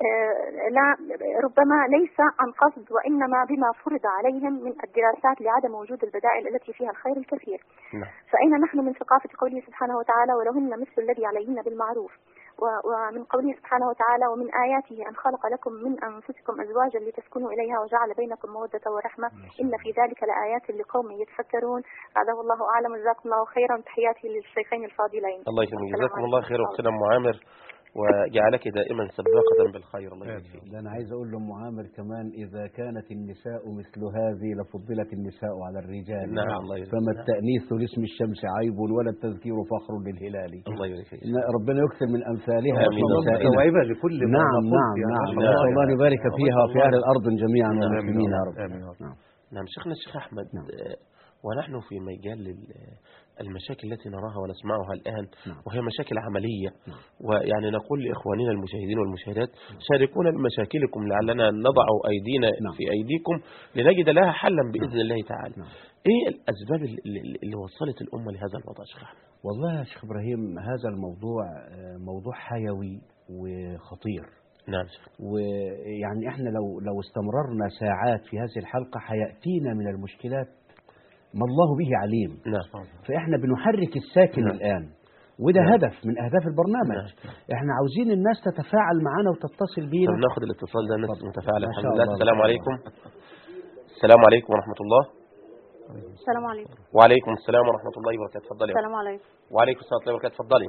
لا ربما ليس عن قصد وإنما بما فرض عليهم من الدراسات لعدم وجود البدائل التي فيها الخير الكثير. فأين نحن من ثقافة قوله سبحانه وتعالى ولهن مثل الذي عليهن بالمعروف، ومن قوله سبحانه وتعالى ومن آياته أن خلق لكم من أنفسكم أزواجا لتسكنوا إليها وجعل بينكم مودة ورحمة إن في ذلك لآيات لقوم يتفكرون. هذا والله أعلم. جزاكم الله خيرا. تحياتي للشيخين الفاضلين. الله يكرمك. جزاكم الله خير أختنا أم عامر وجعلك دائما سباقة بالخير. الله يبارك فيك. أنا عايز أقول لأم عامر كمان إذا كانت النساء مثل هذه لفضلت النساء على الرجال. نعم. الله يبارك. فما التأنيث لاسم الشمس عيب ولا التذكير فخر للهلال. الله يبارك فيك. ربنا يكثر من أمثالها. آمين. مستوعبة لكل ما نعم قلت نعم يعني. نعم. ما شاء نسأل الله الله أن يبارك يعني. فيها وفي أهل الأرض جميعا نعم. والمسلمين يا رب. آمين. نعم. نعم. شيخنا الشيخ أحمد، نعم. آه، ونحن في مجال المشاكل التي نراها ونسمعها الآن، نعم. وهي مشاكل عملية، نعم. ويعني نقول لإخواننا المشاهدين والمشاهدات شاركونا بمشاكلكم لعلنا نضع أيدينا نعم. في أيديكم لنجد لها حلا بإذن نعم. الله تعالى. نعم. إيه الأسباب اللي, اللي وصلت الأمة لهذا الوضع شيخ أحمد؟ والله يا شيخ إبراهيم هذا الموضوع موضوع حيوي وخطير. نعم. ويعني احنا لو لو استمررنا ساعات في هذه الحلقة حيأتينا من المشكلات ما الله به عليم. نعم. فاحنا بنحرك الساكن نعم. الآن، وده نعم. هدف من أهداف البرنامج. نعم. احنا عاوزين الناس تتفاعل معنا وتتصل بينا. طب ناخد الاتصال ده، الناس متفاعلة ما شاء الحمد لله. الله. السلام عليكم. السلام عليكم ورحمة الله. السلام عليكم. وعليكم السلام ورحمة الله وبركاته. تفضلي. السلام عليكم. وعليكم السلام ورحمة الله وبركاته. تفضلي.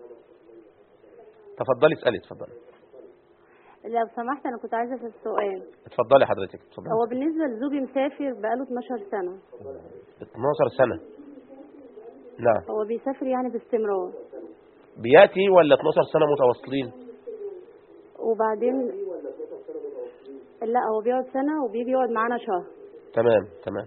تفضلي اسألي. تفضلي. لو سمحت أنا كنت عايزة في السؤال. اتفضلي حضرتك. اتفضلي. هو بالنسبة لزوجي مسافر بقاله اتناشر سنة. اتناشر سنة. نعم. هو بيسافر يعني باستمرار. بياتي ولا اتناشر سنة متواصلين؟ وبعدين لا هو بيقعد سنة وبيجي يقعد معانا شهر. تمام تمام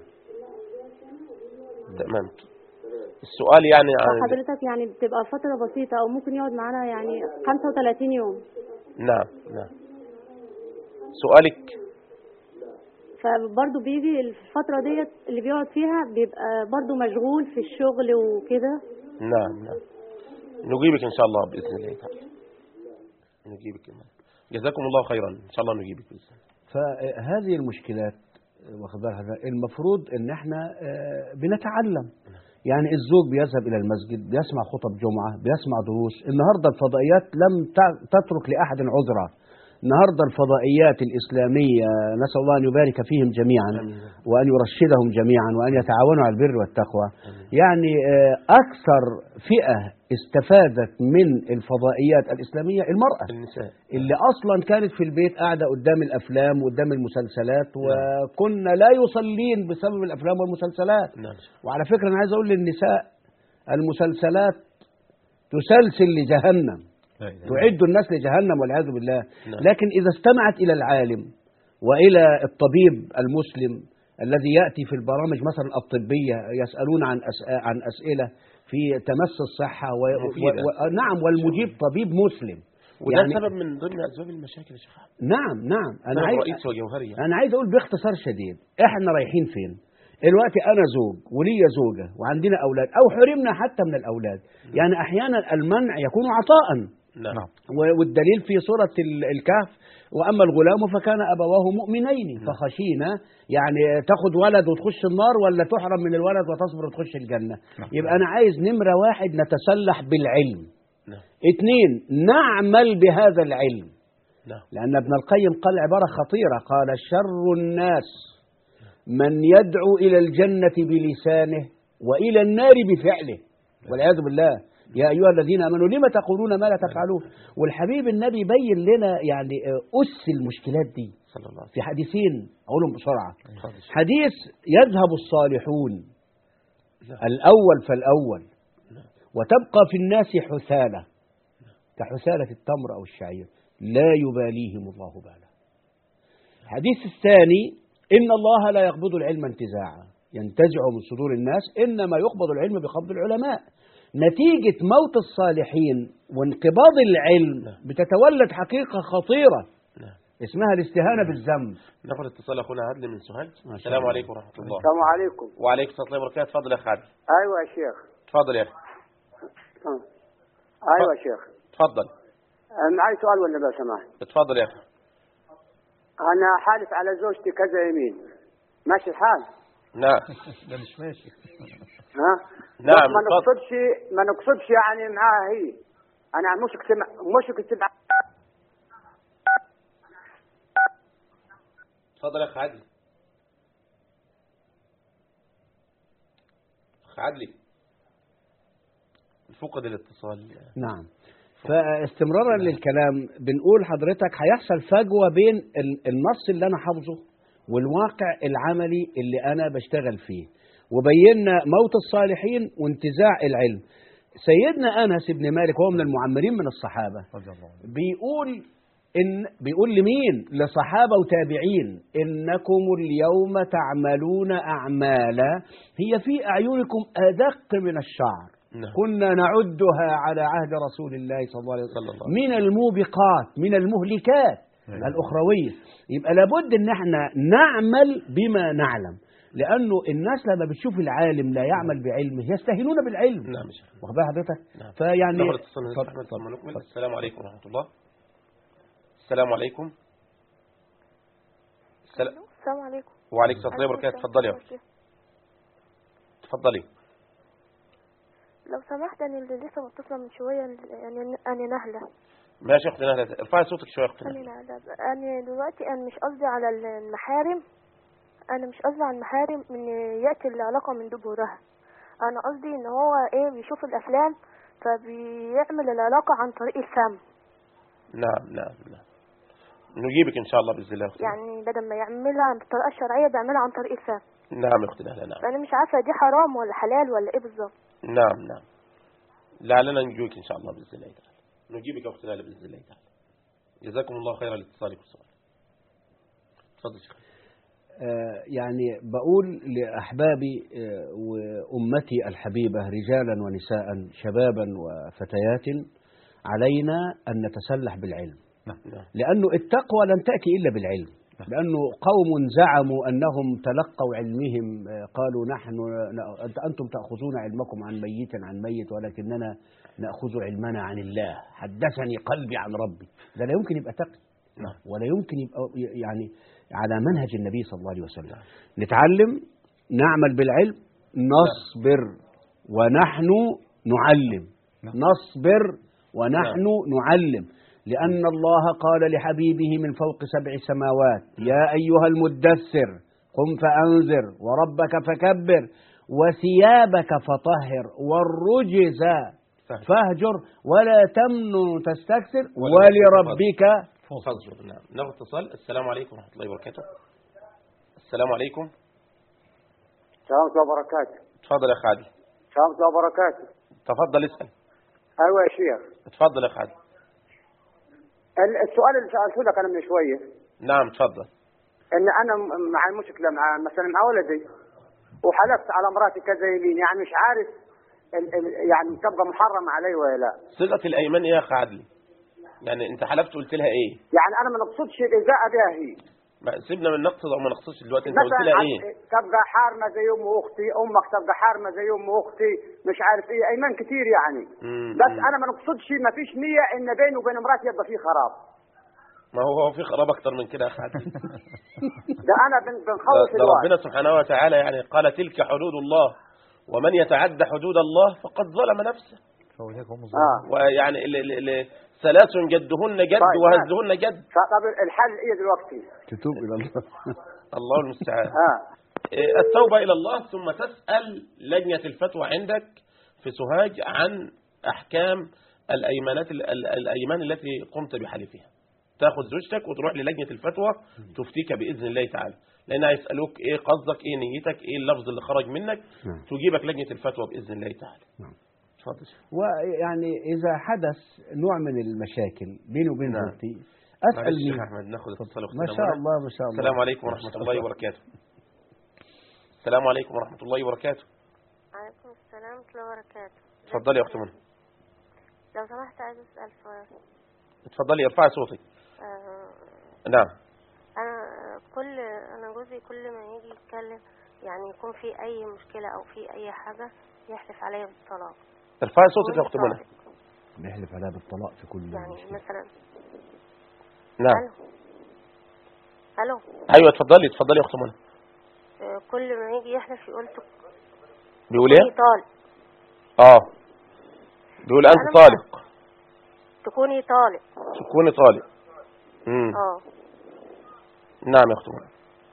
تمام. السؤال يعني عن حضرتك يعني بتبقى فترة بسيطة أو ممكن يقعد معانا يعني خمسة وثلاثين يوم. نعم نعم. سؤالك. فبرضه بيجي الفترة ديت اللي بيقعد فيها بيبقى برضه مشغول في الشغل وكده. نعم نعم. نجيبك إن شاء الله بإذن الله تعالى. نجيبك. جزاكم الله خيرا. إن شاء الله نجيبك بإذن الله. فهذه المشكلات واخد بالك المفروض ان احنا بنتعلم. يعني الزوج بيذهب الى المسجد بيسمع خطب جمعة بيسمع دروس. النهاردة الفضائيات لم تترك لأحد عذرا. النهاردة الفضائيات الإسلامية نسأل الله أن يبارك فيهم جميعا وأن يرشدهم جميعا وأن يتعاونوا على البر والتقوى. يعني أكثر فئة استفادت من الفضائيات الإسلامية المرأة، النساء اللي أصلا كانت في البيت قاعدة قدام الأفلام وقدام المسلسلات، وكنا لا يصلين بسبب الأفلام والمسلسلات. نعم. وعلى فكرة أنا عايز أقول للنساء المسلسلات تسلسل لجهنم، تعد الناس لجهنم والعياذ بالله. لكن إذا استمعت إلى العالم وإلى الطبيب المسلم الذي يأتي في البرامج مثلا الطبية يسألون عن عن أسئلة في تمس الصحة و... و... و... نعم، والمجيب طبيب مسلم، وده يعني سبب من ضمن أسباب المشاكل يا شيخ. نعم نعم. أنا عايز رئيس وجوهري يعني. أنا عايز أقول باختصار شديد إحنا رايحين فين؟ دلوقتي أنا زوج ولي زوجة وعندنا أولاد أو حرمنا حتى من الأولاد. يعني أحيانا المنع يكون عطاء. نعم. والدليل في سورة الكهف وأما الغلام فكان أبواه مؤمنين فخشينا، يعني تاخد ولد وتخش النار ولا تحرم من الولد وتصبر وتخش الجنة. يبقى أنا عايز نمرة واحد نتسلح بالعلم. اثنين نعمل بهذا العلم. لأن ابن القيم قال عبارة خطيرة، قال شر الناس من يدعو إلى الجنة بلسانه وإلى النار بفعله والعياذ بالله. يا أيها الذين آمنوا لما تقولون ما لا تفعلون. والحبيب النبي بين لنا يعني أس المشكلات دي في حديثين أقولهم بسرعة. حديث يذهب الصالحون الأول فالأول وتبقى في الناس حثالة كحثالة التمر أو الشعير لا يباليهم الله بالا. الحديث الثاني إن الله لا يقبض العلم انتزاعا ينتزع من صدور الناس، إنما يقبض العلم بقبض العلماء. نتيجة موت الصالحين وانقباض العلم بتتولد حقيقة خطيرة اسمها الاستهانة بالذنب. ناخد اتصال أخونا عدلي من سوهاج. السلام عليكم ورحمة الله. السلام عليكم. وعليكم السلام ورحمة الله وبركاته. اتفضل يا أخ عدلي. أيوة يا شيخ. اتفضل يا أخي. أيوة يا شيخ. اتفضل. معي سؤال ولا لو سمحت؟ اتفضل يا أخي. أنا حالف على زوجتي كذا يمين، ماشي الحال؟ نعم. ده مش ماشي. ها؟ نعم. ما نقصدش ما نقصدش يعني معاها هي. أنا مش كتب مش كتب. اتفضل يا أخ عدلي. أخ عدلي. فقد الاتصال. نعم. فاستمرارا للكلام بنقول حضرتك هيحصل فجوة بين النص اللي أنا حافظه والواقع العملي اللي أنا بشتغل فيه، وبينا موت الصالحين وانتزاع العلم. سيدنا أنس بن مالك وهو من المعمرين من الصحابة بيقول إن بيقول لمين؟ لصحابة وتابعين إنكم اليوم تعملون أعمالا هي في أعينكم أدق من الشعر. نعم. كنا نعدها على عهد رسول الله صلى الله عليه وسلم من الموبقات من المهلكات نعم. الأخروية. يبقى لابد إن احنا نعمل بما نعلم، لأنه الناس لما بتشوف العالم لا يعمل بعلمه يستهينون بالعلم. نعم. واخد بال حضرتك؟ نعم. فيعني فضل. السلام عليكم ورحمة الله. السلام عليكم. السلام, السلام عليكم. وعليكم السلام وبركاته. اتفضلي يا أختي. اتفضلي. لو سمحت أنا اللي لسه متصلة من شوية يعني أنا نهلة. ماشي يا أختي نهلة، ارفعي صوتك شوية يا أختي. أنا نهلة. أنا دلوقتي أنا مش قصدي على المحارم، أنا مش قصدي على المحارم إن يأتي العلاقة من دبرها. أنا قصدي إن هو إيه بيشوف الأفلام فبيعمل العلاقة عن طريق الفم. نعم نعم نعم. نجيبك إن شاء الله بإذن الله. يعني بدل ما يعملها بالطريقة الشرعية بيعملها عن طريق الفم. نعم يا أختي نهلة. نعم. فأنا مش عارفة دي حرام ولا حلال ولا إيه بالظبط. نعم نعم. لعلنا نجيبك إن شاء الله بإذن الله تعالى. نجيبك يا أختي نهلة بإذن الله تعالى. جزاكم الله خيرا لاتصالك والسؤال. تفضل شيخ. آه يعني بقول لأحبابي آه وأمتي الحبيبة رجالا ونساء شبابا وفتيات علينا أن نتسلح بالعلم. نعم. لأنه التقوى لن تأتي إلا بالعلم. لأنه قوم زعموا أنهم تلقوا علمهم قالوا نحن أنتم تأخذون علمكم عن ميت عن ميت ولكننا نأخذ علمنا عن الله، حدثني قلبي عن ربي. ده لا يمكن يبقى تقي ولا يمكن يبقى يعني على منهج النبي صلى الله عليه وسلم. نتعلم، نعمل بالعلم، نصبر ونحن نعلم، نصبر ونحن نعلم. لأن الله قال لحبيبه من فوق سبع سماوات يا أيها المدثر قم فأنذر وربك فكبر وثيابك فطهر والرجز فاهجر ولا تمنن تستكثر ولربك فاصبر. نعم ناخذ اتصال. السلام عليكم ورحمة الله وبركاته. السلام عليكم. السلام عليكم وبركاته. تفضل يا أخ عادل. السلام عليكم وبركاته. تفضل اسأل. ايوه يا شيخ. تفضل يا أخ عادل. ال- السؤال اللي سالته لك انا من شويه نعم تفضل. ان انا م- مع المشكله مع مثلا مع ولدي وحلفت على مراتي كذا يمين، يعني مش عارف ال- ال- يعني تبقى محرمه علي ولا لا. صيغة الأيمان إيه يا أخ عادل؟ يعني أنت حلفت قلت لها إيه؟ يعني انا ما نقصدش الاذاء بها هي، ما سيبنا من نقصد أو ما نقصدش دلوقتي. أنت قلت مثلا لها عن- إيه؟ تبقى حارمه زي ام اختي، امك تبقى حارمه زي ام اختي، مش عارف ايه، ايمان كتير يعني. مم. بس مم. انا ما نقصدش، ما فيش نيه ان بيني وبين مراتي يبقى في خراب. ما هو هو في خراب أكتر من كده يا أخ عادل. ده انا بن- بنخوف ده الوقت. ربنا سبحانه وتعالى يعني قال تلك حدود الله ومن يتعدى حدود الله فقد ظلم نفسه. فأولئك هم اه الظالمون. ويعني ال- ال- ال- ثلاث جدهن جد طيب. وهزهن جد. فطب الحل ايه دلوقتي؟ تتوب إلى الله. الله المستعان. اه إيه، التوبة إلى الله ثم تسأل لجنة الفتوى عندك في سوهاج عن أحكام الأيمانات ال- ال- الأيمان التي قمت بحلفها. تاخذ زوجتك وتروح للجنة الفتوى تفتيك بإذن الله تعالى، لأن هيسألوك إيه قصدك، إيه نيتك، إيه اللفظ اللي خرج منك، نعم. تجيبك لجنة الفتوى بإذن الله تعالى. نعم. تفضل. ويعني إذا حدث نوع من المشاكل بيني وبين نعم. زوجتي أسأل معلش مين؟ يا أحمد ناخذ اتصال ما شاء الله ما شاء الله. السلام عليكم ورحمة الله وبركاته. السلام عليكم ورحمة الله وبركاته. عليكم السلام ورحمة الله وبركاته. اتفضلي يا أخت منى. لو سمحت عايز أسأل سؤال. اتفضلي ارفعي صوتك. آه نعم. أنا كل أنا جوزي كل ما يجي يتكلم يعني يكون في أي مشكلة أو في أي حاجة يحلف عليا بالطلاق. ارفعي صوتك يا أخت منى. بيحلف عليها بالطلاق في كل يعني مشكلة. مثلا. نعم. ألو. أيوة اتفضلي اتفضلي يا أخت منى. آه كل ما يجي يحلف يقول تك... بيقول إيه؟ طالق. اه بيقول أنت طالق. تكوني طالق. تكوني طالق. امم اه نعم يا أخت منى.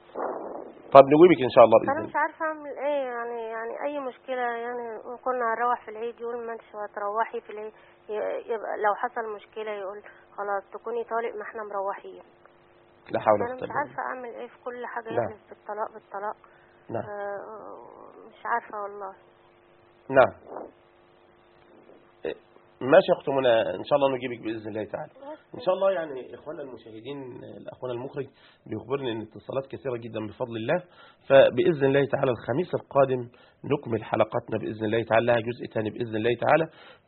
طب نجيبك إن شاء الله بإذن أنا الله. مش عارفة أعمل إيه يعني يعني أي مشكلة يعني كنا هنروح في العيد يقول ما أنتش هتروحي في العيد، يبقى لو حصل مشكلة يقول خلاص تكوني طالق ما احنا مروحين. لا حول ولا أنا قوة مش إلا بالله. عارفة أعمل إيه في كل حاجة نعم. يحلف بالطلاق بالطلاق. نعم. آه مش عارفة والله. نعم. إيه، ماشي يا أخت منى إن شاء الله نجيبك بإذن الله تعالى. إن شاء الله يعني إخواننا المشاهدين أخونا المخرج بيخبرني إن اتصالات كثيرة جدا بفضل الله، فبإذن الله تعالى الخميس القادم نكمل حلقاتنا بإذن الله تعالى، لها جزء ثاني بإذن الله تعالى،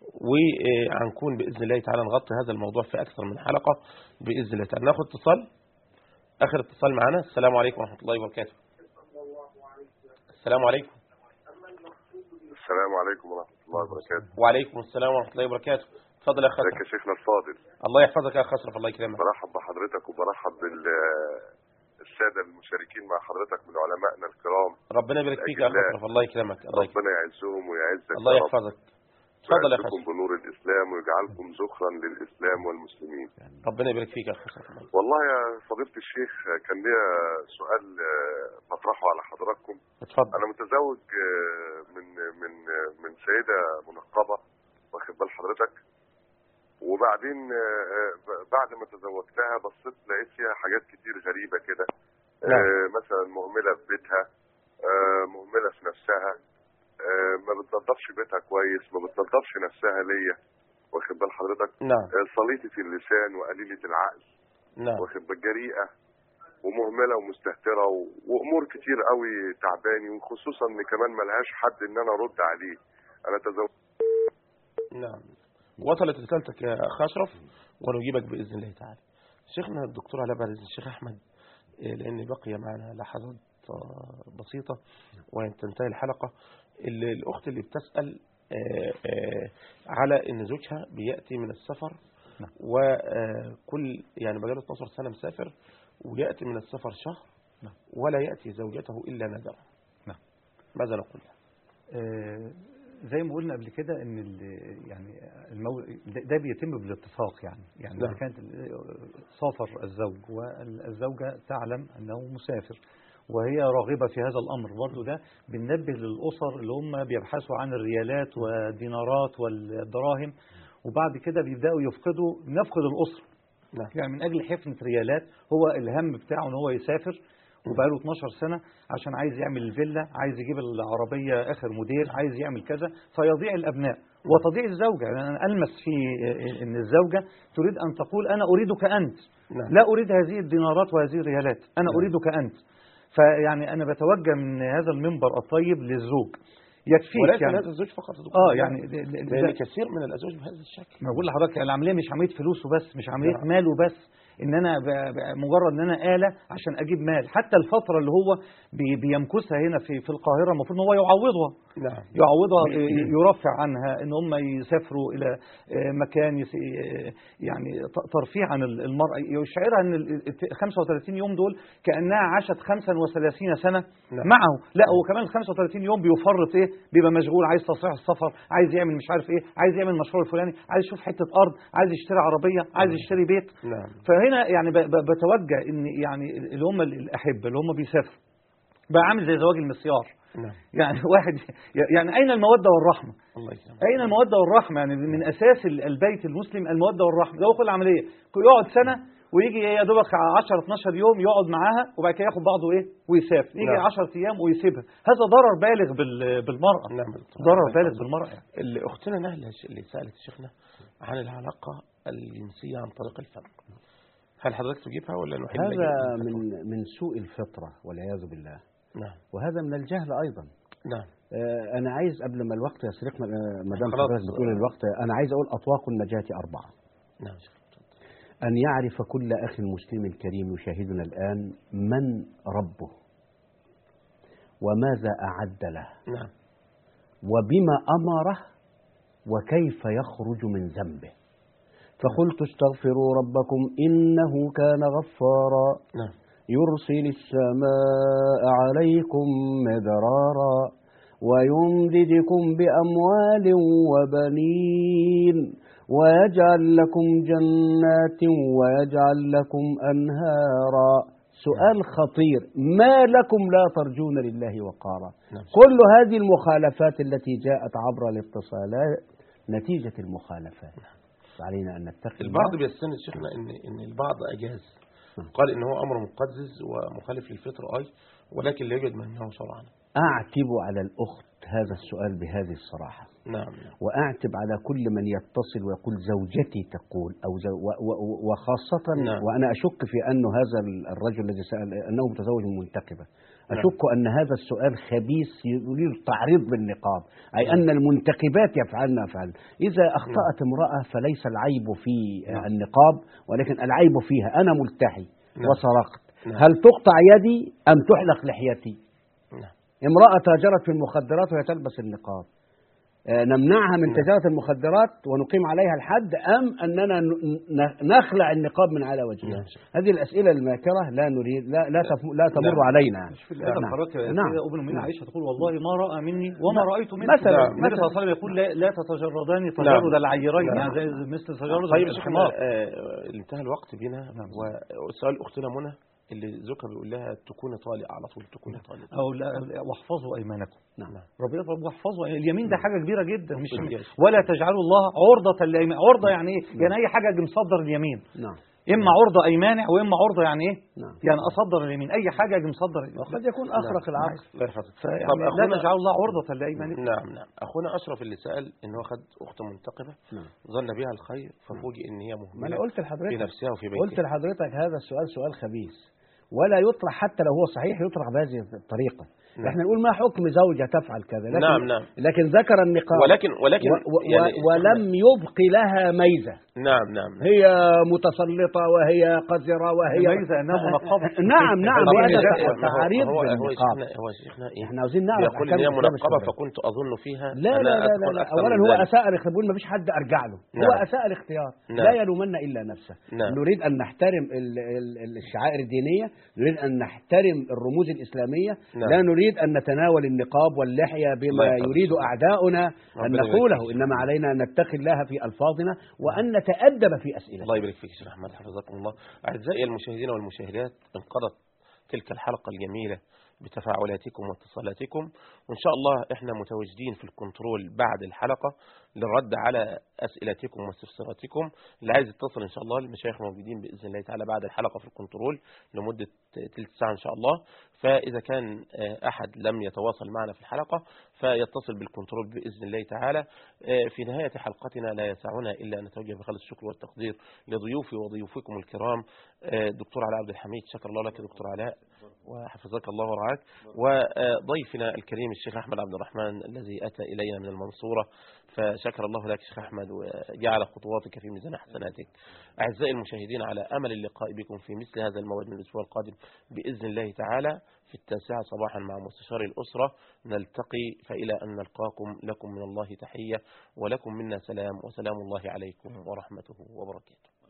وهنكون بإذن الله تعالى نغطي هذا الموضوع في أكثر من حلقة بإذن الله تعالى. ناخد اتصال، آخر اتصال معنا. السلام عليكم ورحمة الله وبركاته. السلام عليكم. السلام عليكم ورحمة الله وبركاته. وعليكم السلام ورحمة الله وبركاته. اتفضل يا أخ ازيك يا شيخنا الفاضل. الله يحفظك يا أخ أشرف الله يكرمك. برحب بحضرتك وبرحب بالسادة المشاركين مع حضرتك من علمائنا الكرام. ربنا يبارك فيك يا أخ أشرف الله يكرمك. الله يكرمك. ربنا يعزهم ويعزك الله يحفظك. اتفضل يا أخ ويعزكم بنور الإسلام ويجعلكم ذخرا للإسلام والمسلمين. ربنا يبارك فيك يا أخ أشرف. والله يا فضيلة الشيخ كان ليا سؤال بطرحه على حضراتكم. اتفضل. أنا متزوج من من من سيدة منقبة واخد بال حضرتك، وبعدين بعد ما تزوجتها بصيت لقيت فيها حاجات كتير غريبة كده. نعم. مثلا مهملة في بيتها، مهملة في نفسها، ما بتنظفش بيتها كويس، ما بتنظفش نفسها ليا واخد بال حضرتك. نعم. صليتة اللسان وقليلة العقل. نعم. واخد بال جريئة ومهملة ومستهترة وأمور كتير قوي تعباني، وخصوصا ان كمان ملهاش حد ان انا ارد عليه. انا تزوج. نعم. وصلت رسالتك يا أخ أشرف ونجيبك بإذن الله تعالى. شيخنا الدكتور علاء بعد إذن الشيخ أحمد، لأن بقي معنا لحظات بسيطة وتنتهي الحلقة. الأخت اللي بتسأل على إن زوجها بيأتي من السفر وكل يعني بقاله اتناشر سنة مسافر، ويأتي من السفر شهر ولا يأتي زوجته إلا نذرا. ماذا نقول؟ زي ما قلنا قبل كده ان يعني المو... ده بيتم بالاتفاق يعني يعني نعم. اذا كانت سافر الزوج والزوجه تعلم انه مسافر وهي راغبه في هذا الامر، برضه ده بننبه للاسر اللي هم بيبحثوا عن الريالات والدينارات والدراهم، وبعد كده بيبداوا يفقدوا نفقد الاسره. نعم. يعني من اجل حفنه ريالات هو الهم بتاعه ان هو يسافر وبقاله اتناشر سنة عشان عايز يعمل الفيلا، عايز يجيب العربية آخر موديل، عايز يعمل كذا، فيضيع الأبناء وتضيع الزوجة. يعني أنا ألمس في أن الزوجة تريد أن تقول أنا أريدك أنت، نعم. لا أريد هذه الدينارات وهذه الريالات، أنا نعم. أريدك أنت. فيعني أنا بتوجه من هذا المنبر الطيب للزوج، يكفيك ولكن يعني هذا الزوج فقط اه يعني لأن كثير من الأزواج بهذا الشكل. ما بقول لحضرتك العملية مش عملية فلوس وبس، مش عملية نعم. مال وبس، ان انا مجرد ان انا آلة عشان اجيب مال. حتى الفترة اللي هو بي بيمكثها هنا في في القاهرة المفروض ان هو يعوضها. نعم. يعوضها، يرفع عنها، ان هم يسافروا الى مكان يعني ترفيه عن المرأة، يشعرها ان ال خمسة وثلاثين يوم دول كأنها عاشت خمسة وثلاثين سنة. نعم. معه. لا هو كمان ال خمسة وثلاثين يوم بيفرط ايه، بيبقى مشغول، عايز تصريح السفر، عايز يعمل مش عارف ايه، عايز يعمل المشروع الفلاني، عايز يشوف حتة ارض، عايز يشتري عربية، عايز يشتري بيت. نعم. فهنا يعني بتوجه ان يعني اللي هم الاحبه اللي هم بيسافروا بقى عامل زي زواج المسيار. نعم. يعني واحد يعني اين الموده والرحمه؟ الله يسلمك. اين الموده والرحمه؟ يعني من اساس البيت المسلم الموده والرحمه. ده كل العمليه يقعد سنه ويجي يا دوبك عشرة اتناشر يوم يقعد معاها وبعد كده ياخد بعضه ايه ويسافر، يجي نعم. عشرة ايام ويسيبها. هذا ضرر بالغ بالمراه. نعم. ضرر بالغ بالمراه. يعني اللي اختنا نهله اللي سالت شيخنا عن العلاقه الجنسيه عن طريق الفم، هل حضرتك تجيبها ولا نحل؟ هذا من من سوء الفطرة والعياذ بالله. نعم. وهذا من الجهل أيضا. نعم. آه أنا عايز قبل ما الوقت يسرقنا، ما دام حضرتك بتقول الوقت، أنا عايز أقول أطواق النجاة أربعة. نعم. أن يعرف كل أخ مسلم كريم يشاهدنا الآن من ربه وماذا أعد له. نعم. وبما أمره وكيف يخرج من ذنبه. فقلت استغفروا ربكم إنه كان غفارا. نعم. يرسل السماء عليكم مدرارا ويمددكم بأموال وبنين ويجعل لكم جنات ويجعل لكم أنهارا. سؤال خطير، ما لكم لا ترجون لله وقارا؟ نعم. كل هذه المخالفات التي جاءت عبر الاتصالات نتيجة المخالفات. علينا أن نتقي. البعض بيستند شيخنا إن إن البعض أجاز، قال إن هو أمر مقزز ومخالف للفطر أي، ولكن لا يوجد منه شرعا. أعتب على الأخت هذا السؤال بهذه الصراحة. نعم. وأعتب على كل من يتصل ويقول زوجتي تقول أو زو و و وخاصة. نعم. وأنا أشك في أن هذا الرجل الذي سأل أنه متزوج منتقبة. أشك نعم. أن هذا السؤال خبيث يريد تعريض بالنقاب، أي نعم. أن المنتقبات يفعلن فعل. إذا أخطأت نعم. امرأة فليس العيب في نعم. النقاب، ولكن العيب فيها. أنا ملتحي نعم. وسرقت، نعم. هل تقطع يدي أم تحلق لحيتي؟ نعم. امرأة تاجرت في المخدرات وهي تلبس النقاب، نمنعها من تجارة المخدرات ونقيم عليها الحد أم أننا نخلع النقاب من على وجهها؟ هذه الأسئلة الماكرة لا نريد لا لا, لا تمر لا. علينا. مش في الأدب نعم. نعم. أم المؤمنين عائشة تقول والله ما رأى مني وما نعم. رأيت منك. مثلا النبي صلى الله عليه وسلم يقول لا, لا تتجردان تجرد العيرين. نعم. يعني زي مثل تجرد طيب الحمار. آه انتهى الوقت بنا. نعم. وسؤال أختنا منى اللي زوجها بيقول لها تكوني طالق على طول، تكوني طالق او لا واحفظوا ايمانكم. نعم. ربنا يطلب واحفظوا اليمين. ده حاجه كبيره جدا، مش ولا تجعلوا الله عرضه للايمان. عرضه يعني ايه؟ يعني اي حاجه مصدر اليمين. نعم. اما عرضه اي مانع واما عرضه يعني ايه؟ نعم. يعني اصدر اليمين. اي حاجه مصدر قد يكون اخرق نعم. العقل. يعني لا تجعلوا الله عرضه لايمانكم. نعم نعم. اخونا اشرف اللي سال ان هو خد اخت منتقبه نعم. ظن بها الخير ففوجئ ان هي مهمله. انا قلت لحضرتك في نفسها وفي بيتها. قلت لحضرتك هذا السؤال سؤال خبيث ولا يطرح، حتى لو هو صحيح يطرح بهذه الطريقة. نعم. احنا نقول ما حكم زوجة تفعل كذا، لكن نعم نعم. لكن ذكر النقاب ولكن ولكن و و يعني ولم يبق لها ميزة. نعم نعم هي متسلطة وهي قذرة وهي ليس أنها منقبة. نعم نعم طب هذا هو- تعريض هو هو بالنقاب. شيخنا هو شيخنا إيه؟ احنا عاوزين نعرف يقول أحكام ان هي الإسلام منقبة الشرعي. فكنت أظن فيها لا أنا لا لا أدخل لا, لا. أكثر اولا من هو ذلك. اساء الاختيار، بيقول ما فيش حد ارجع له. نعم. هو اساء الاختيار. نعم. لا يلومن الا نفسه. نعم. نريد ان نحترم ال- ال- الشعائر الدينيه، نريد ان نحترم الرموز الاسلاميه. نعم. لا نريد ان نتناول النقاب واللحيه الله بما يحفظك. يريد اعداؤنا ان ربنا يبارك نقوله، فيك. انما علينا ان نتقي الله في الفاظنا وان نتادب في اسئلتنا. الله يبارك فيك يا شيخ أحمد حفظكم الله. أعزائي المشاهدين والمشاهدات، انقضت تلك الحلقة الجميلة بتفاعلاتكم واتصالاتكم، وإن شاء الله إحنا متواجدين في الكنترول بعد الحلقة للرد على أسئلتكم واستفساراتكم. اللي عايز يتصل إن شاء الله المشايخ موجودين بإذن الله تعالى بعد الحلقة في الكنترول لمدة تلت ساعة إن شاء الله. فإذا كان أحد لم يتواصل معنا في الحلقة فيتصل بالكنترول بإذن الله تعالى. في نهاية حلقتنا لا يسعنا إلا أن نتوجه بخالص الشكر والتقدير لضيوفي وضيوفكم الكرام. دكتور علاء عبد الحميد، شكر الله لك دكتور علاء وحفظك الله ورعاك، وضيفنا الكريم الشيخ أحمد عبد الرحمن الذي أتى إلينا من المنصورة، فشكر الله لك شيخ أحمد وجعل خطواتك في ميزان حسناتك. أعزائي المشاهدين، على أمل اللقاء بكم في مثل هذا الموعد من الأسبوع القادم بإذن الله تعالى في التاسعة صباحا مع مستشار الأسرة. نلتقي، فإلى أن نلقاكم لكم من الله تحية ولكم منا سلام، وسلام الله عليكم ورحمته وبركاته.